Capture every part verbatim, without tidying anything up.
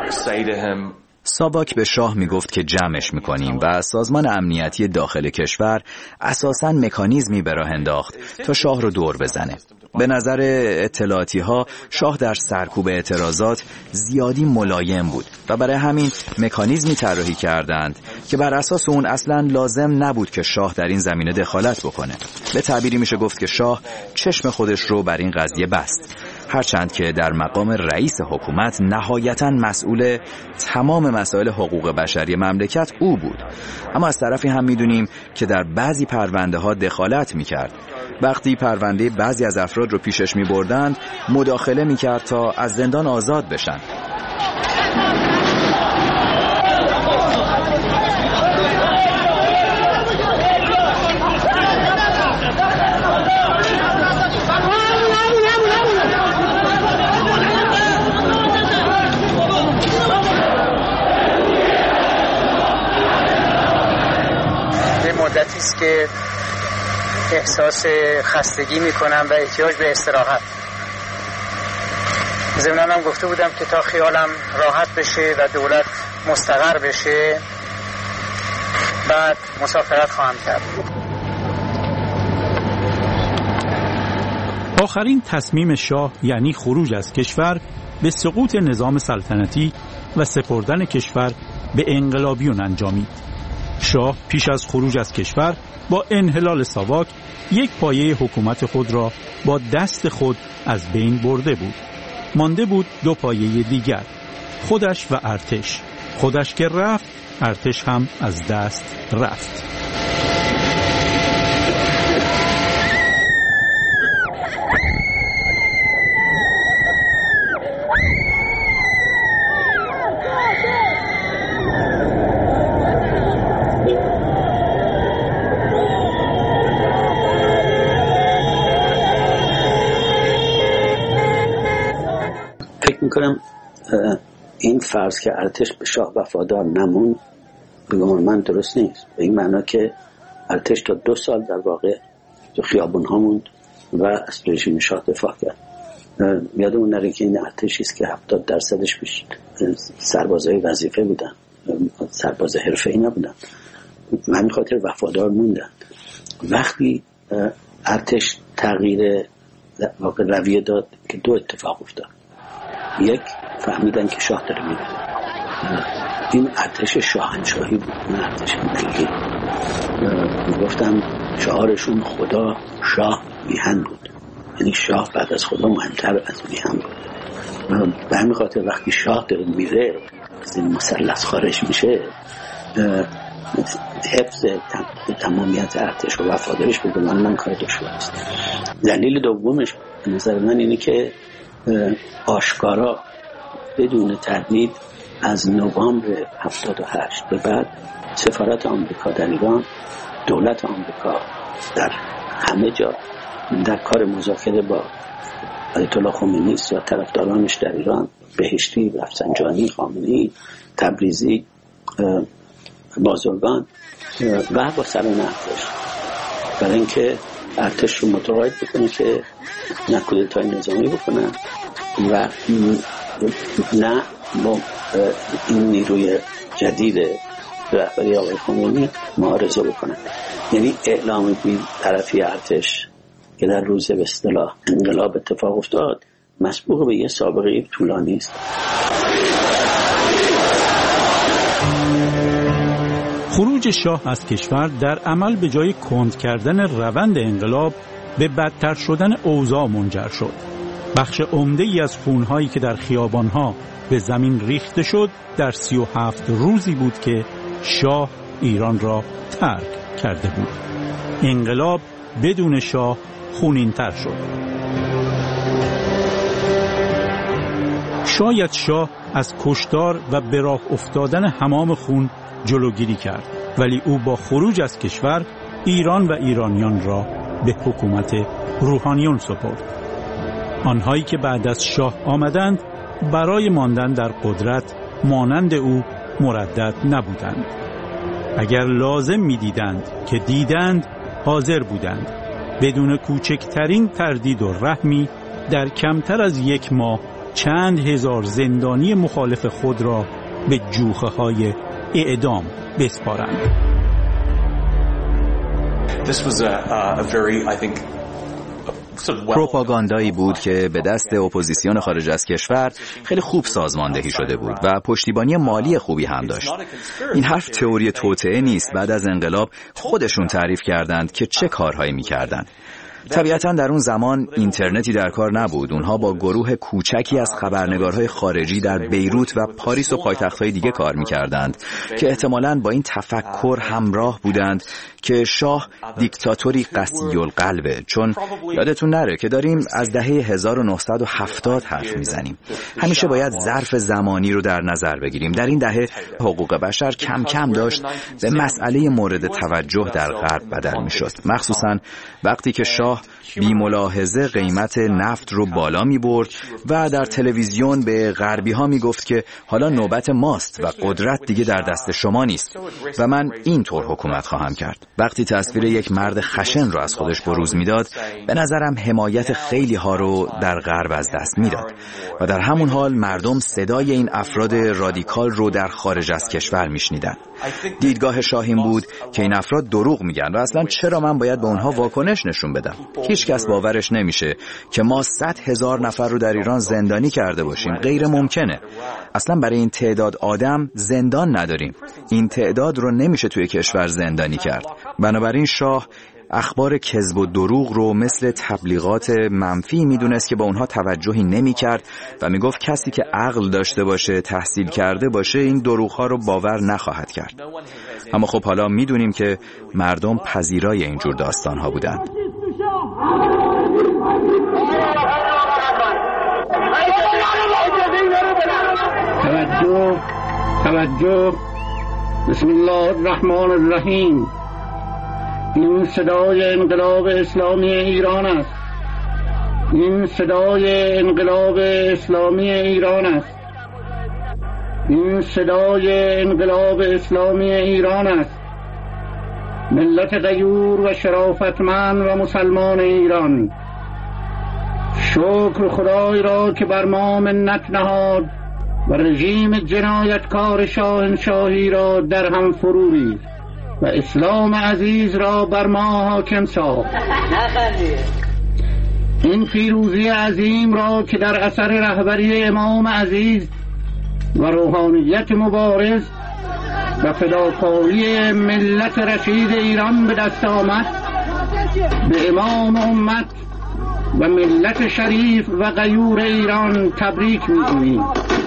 ساواک به شاه میگفت که جمعش میکنیم و سازمان امنیتی داخل کشور اساساً مکانیزمی به راه انداخت تا شاه رو دور بزنه. به نظر اطلاعاتی ها شاه در سرکوب اعتراضات زیادی ملایم بود و برای همین مکانیزمی طراحی کردند که بر اساس اون اصلاً لازم نبود که شاه در این زمینه دخالت بکنه. به تعبیری میشه گفت که شاه چشم خودش رو بر این قضیه بست، هرچند که در مقام رئیس حکومت نهایتاً مسئول تمام مسائل حقوق بشری مملکت او بود. اما از طرفی هم میدونیم که در بعضی پرونده ها دخالت میکرد. وقتی پرونده بعضی از افراد رو پیشش میبردند مداخله میکرد تا از زندان آزاد بشن. مدتی است که احساس خستگی میکنم و احتیاج به استراحت. ضمناً هم گفته بودم که تا خیالم راحت بشه و دولت مستقر بشه بعد مسافرت خواهم کرد. آخرین تصمیم شاه یعنی خروج از کشور به سقوط نظام سلطنتی و سپردن کشور به انقلابیون انجامید. شاه پیش از خروج از کشور با انحلال ساواک یک پایه حکومت خود را با دست خود از بین برده بود. مانده بود دو پایه دیگر، خودش و ارتش. خودش که رفت، ارتش هم از دست رفت. میکنم این فرض که ارتش به شاه وفادار نمون بگم من درست نیست، به این معنا که ارتش تا دو سال در واقع تو خیابون ها موند و از رژیم شاه دفاع کرد. یادمون نره که این ارتشی است که هفتاد درصدش بیش سربازای وظیفه بودن، سرباز حرفه‌ای نبودن، همین خاطر وفادار موندن. وقتی ارتش تغییر واقع رویه داد که دو اتفاق افتاد. یک، فهمیدن که شاه داره میره. این ارتش شاهنشاهی بود، نه ارتش ملی. گفتم شعارشون خدا شاه میهن بود، یعنی شاه بعد از خدا مهمتر از میهن بود. به همین خاطر وقتی شاه داره میره از این مثلث خارج میشه، حفظ تمامیت ارتش و وفادارش به من من کار دشوار است. دلیل دومش به نظر من اینه که آشکارا بدون تردید از نوامبر هفتاد و هشت به بعد سفارت آمریکا در ایران، دولت آمریکا در همه جا در کار مذاکره با آیت الله خمینی و طرفدارانش در ایران، بهشتی، رفسنجانی، خامنه‌ای، تبریزی، بازرگان و با سران ارتش، برای اینکه ارتش رو متقاعد بکنه که نه کودتای نظامی بکنن و نه با این نیروی جدید رهبری آقای خمینی معارضه بکنن. یعنی اعلام بی طرفی ارتش که در روز به اصطلاح انقلاب اتفاق افتاد مسبوق به یه سابقه طولانی است. خروج شاه از کشور در عمل به جای کند کردن روند انقلاب به بدتر شدن اوضاع منجر شد. بخش عمده‌ای از خونهایی که در خیابانها به زمین ریخته شد در سی و هفت روزی بود که شاه ایران را ترک کرده بود. انقلاب بدون شاه خونین‌تر شد. شاید شاه از کشتار و به راه افتادن حمام خون جلوگیری کرد، ولی او با خروج از کشور ایران و ایرانیان را به حکومت روحانیون سپرد. آنهایی که بعد از شاه آمدند برای ماندن در قدرت مانند او مردد نبودند. اگر لازم می دیدند که دیدند، حاضر بودند بدون کوچکترین تردید و رحمی در کمتر از یک ماه چند هزار زندانی مخالف خود را به جوخه های اعدام بسپارند. This was a, a very, I think, پروپاگاندایی بود که به دست اپوزیسیون خارج از کشور خیلی خوب سازماندهی شده بود و پشتیبانی مالی خوبی هم داشت. این حرف تئوری توطئه نیست. بعد از انقلاب خودشون تعریف کردند که چه کارهایی می‌کردند. طبیعتاً در اون زمان اینترنتی در کار نبود. اونها با گروه کوچکی از خبرنگارهای خارجی در بیروت و پاریس و پایتخت‌های دیگه کار می‌کردند که احتمالاً با این تفکر همراه بودند که شاه دیکتاتوری قسی القلبه. چون یادتون نره که داریم از دهه هزار و نهصد و هفتاد حرف میزنیم. همیشه باید ظرف زمانی رو در نظر بگیریم. در این دهه حقوق بشر کم کم داشت به مسئله مورد توجه در غرب بدل میشد، مخصوصاً وقتی که شاه بی ملاحظه قیمت نفت رو بالا می برد و در تلویزیون به غربی ها می گفت که حالا نوبت ماست و قدرت دیگه در دست شما نیست و من اینطور حکومت خواهم کرد. وقتی تصویر یک مرد خشن رو از خودش بروز می داد، به نظرم حمایت خیلی ها رو در غرب از دست می داد و در همون حال مردم صدای این افراد رادیکال رو در خارج از کشور می شنیدن. دیدگاه شاه این بود که این افراد دروغ میگن و اصلا چرا من باید به اونها واکنش نشون بدم. هیچ کس باورش نمیشه که ما صد هزار نفر رو در ایران زندانی کرده باشیم. غیر ممکنه. اصلا برای این تعداد آدم زندان نداریم. این تعداد رو نمیشه توی کشور زندانی کرد. بنابراین شاه اخبار کذب و دروغ رو مثل تبلیغات منفی میدونست که با اونها توجهی نمیکرد و میگفت کسی که عقل داشته باشه، تحصیل کرده باشه، این دروغ ها رو باور نخواهد کرد. اما خب حالا میدونیم که مردم پذیرای اینجور داستان ها بودند. توجه توجه بسم الله الرحمن الرحیم. این صدای انقلاب اسلامی ایران است. این صدای انقلاب اسلامی ایران است. این صدای انقلاب اسلامی ایران است. ملت غیور و شرافتمند و مسلمان ایران، شکر خدای را که بر ما منت نهاد و رژیم جنایتکار شاهنشاهی را در هم فرو ریخت و اسلام عزیز را بر ما حاکم ساخت. این پیروزی عظیم را که در اثر رهبری امام عزیز و روحانیت مبارز و فداکاری ملت رشید ایران به دست آمد، به امام امت و ملت شریف و غیور ایران تبریک می‌گوییم.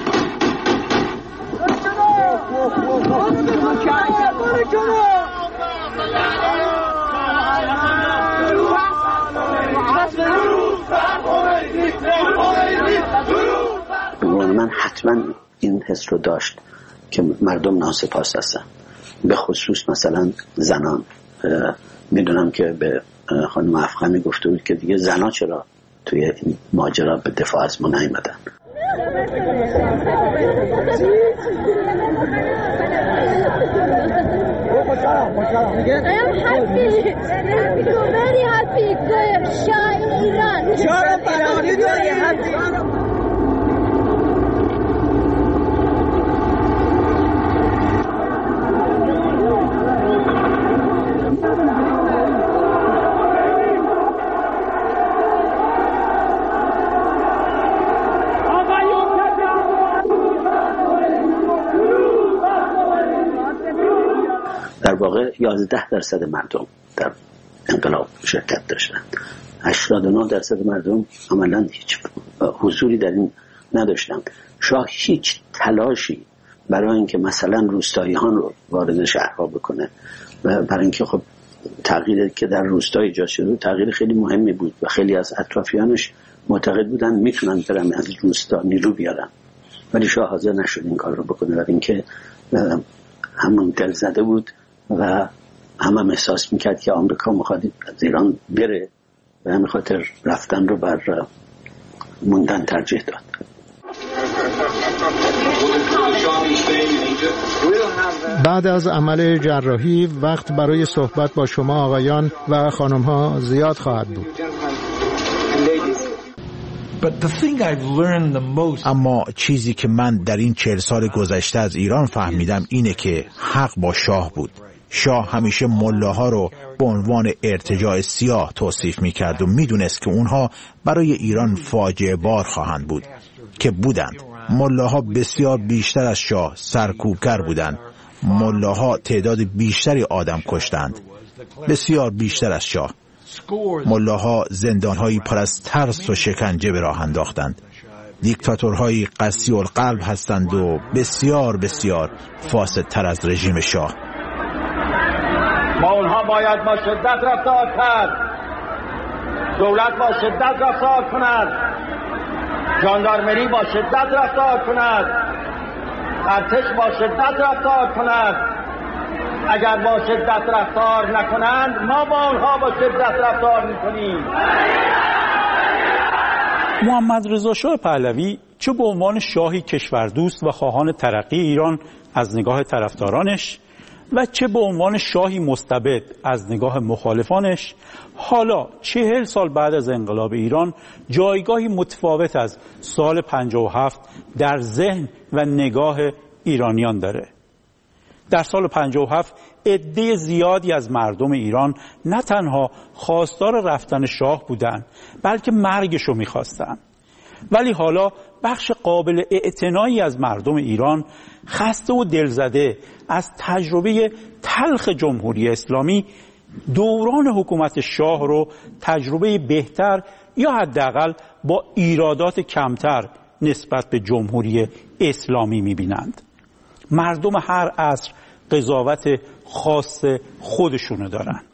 من حتما این حس رو داشت که مردم ناسپاس هستن، به خصوص مثلا زنان. میدونم که به خانم افخمی گفته بود که دیگه زنان چرا توی این ماجرا به دفاع از ما نیامدن. در واقع یازده درصد مردم در انقلاب شرکت داشتند. هشتاد و نه درصد مردم عملاً هیچ حضوری در این نداشتند. شاه هیچ تلاشی برای اینکه مثلا روستاییان رو وارد شهرها بکنه و برای اینکه خب تغییری که در روستای ایجاد شده تغییر خیلی مهمی بود و خیلی از اطرافیانش معتقد بودن میتونن برن از روستا نیرو بیارن، ولی شاه حاضر نشد این کار رو بکنه. برای اینکه همون دل زده بود و هم هم احساس میکرد که آمریکا میخواد از ایران بره و همین خاطر رفتن رو بر موندن ترجیح داد. بعد از عمل جراحی وقت برای صحبت با شما آقایان و خانم‌ها زیاد خواهد بود. اما چیزی که من در این چهل سال گذشته از ایران فهمیدم اینه که حق با شاه بود. شاه همیشه ملاها رو به عنوان ارتجاع سیاه توصیف میکرد و میدونست که اونها برای ایران فاجعه بار خواهند بود، که بودند. ملاها بسیار بیشتر از شاه سرکوبگر بودند. ملاها تعداد بیشتری آدم کشتند، بسیار بیشتر از شاه. ملاها زندانهایی پر از ترس و شکنجه به راه انداختند. دیکتاتورهایی قسی القلب هستند و بسیار بسیار فاسدتر از رژیم شاه. با اونها باید با شدت رفتار کرد. دولت با شدت رفتار کند، ژاندارمری با شدت رفتار کند، ارتش با شدت رفتار کند. اگر با شدت رفتار نکنند، ما با اونها با شدت رفتار میکنیم. محمد رضا شاه پهلوی چه به عنوان شاهی کشوردوست و خواهان ترقی ایران از نگاه طرفدارانش و چه به عنوان شاهی مستبد از نگاه مخالفانش، حالا چهل سال بعد از انقلاب ایران جایگاهی متفاوت از سال پنجاه و هفت در ذهن و نگاه ایرانیان داره. در سال پنجاه و هفت عده زیادی از مردم ایران نه تنها خواستار رفتن شاه بودند، بلکه مرگش رو می‌خواستند. ولی حالا بخش قابل اعتنایی از مردم ایران خسته و دلزده از تجربه تلخ جمهوری اسلامی دوران حکومت شاه رو تجربه بهتر یا حداقل با ایرادات کمتر نسبت به جمهوری اسلامی می‌بینند. مردم هر عصر قضاوت خاص خودشونو دارند.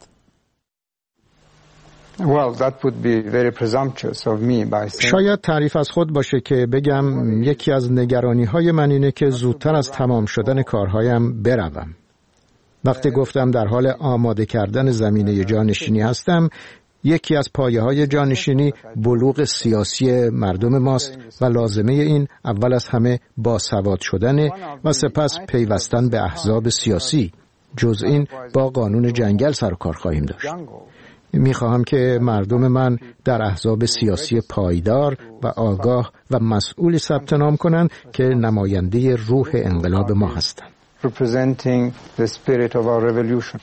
Well, that would be very presumptuous of me by saying... شاید تعریف از خود باشه که بگم یکی از نگرانی‌های من اینه که زودتر از تمام شدن کارهایم بروم. وقتی گفتم در حال آماده کردن زمینه جانشینی هستم، یکی از پایه‌های جانشینی بلوغ سیاسی مردم ماست و لازمه این اول از همه باسواد شدن و سپس پیوستن به احزاب سیاسی. جز این با قانون جنگل سر و کار خواهیم داشت. میخواهم که مردم من در احزاب سیاسی پایدار و آگاه و مسئولی ثبت نام کنند که نماینده روح انقلاب ما هستند. Representing the spirit of our revolution.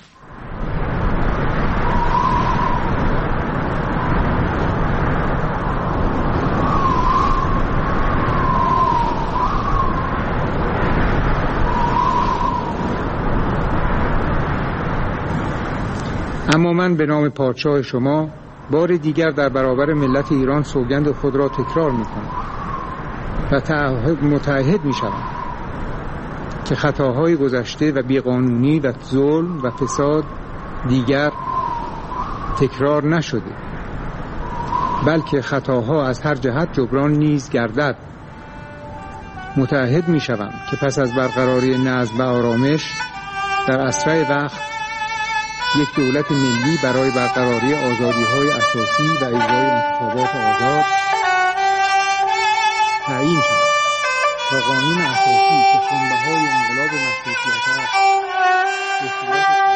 اما من به نام پادشاه شما بار دیگر در برابر ملت ایران سوگند خود را تکرار می‌کنم و متعهد می‌شوم که خطاهای گذشته و بیقانونی و ظلم و فساد دیگر تکرار نشده، بلکه خطاها از هر جهت جبران نیز گردد. متعهد می‌شوم که پس از برقراری نظم و آرامش در اسرع وقت یک دولت ملی برای برقراری آزادی‌های اساسی و اجرای انتخابات آزاد تعیین شود و قانون اساسی که خونبهای انقلاب مشروطیت است